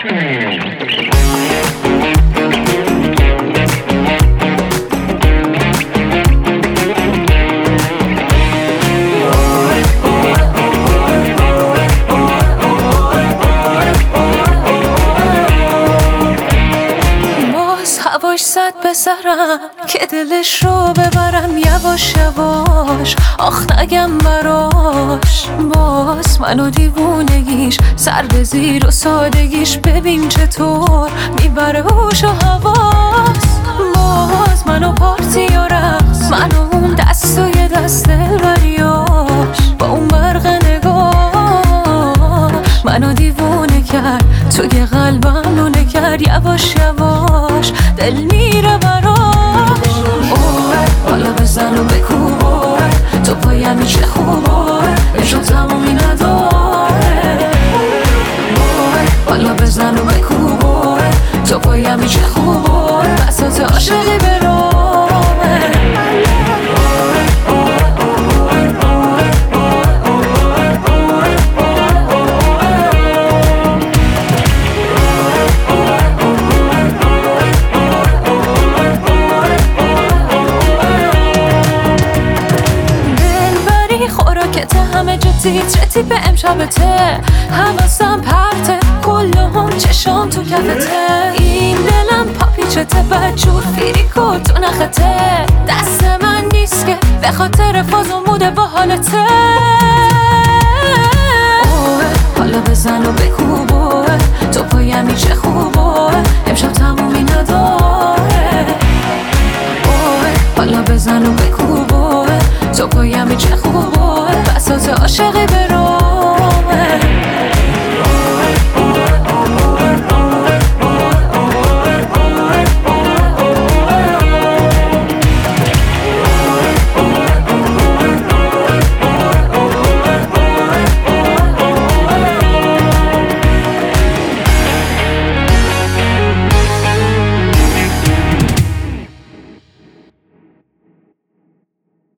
هواش زد به سرم که دلش رو ببرم یواش یواش، آخ نگم براش. باز منو دیوونگیش سر به زیر و سادگیش، ببین چطور میبره هوش و حواس. باز منو پارتی و رقص، منو اون دستای دست دلبریاش، با اون برق نگاه منو دیوونه کرد، توی قلبم لونه کرد. یواش یواش دل میره براش. حالا بزن و بکوبار، تو پایمی چه خوبار، نشون تمومی نداره. حالا بزن و بکوبار، تو پایمی چه خوبار، بساط عاشقی برامه. خوراکته همه جا تیترتی به امشبته، حواسم پرته کلهم چشام تو کفته. این دلم پاپیچته بدجور فیریکو تو نخته، دست من نیست که به خاطر فاز و موده با حالته. حالا بزن و بکوبه،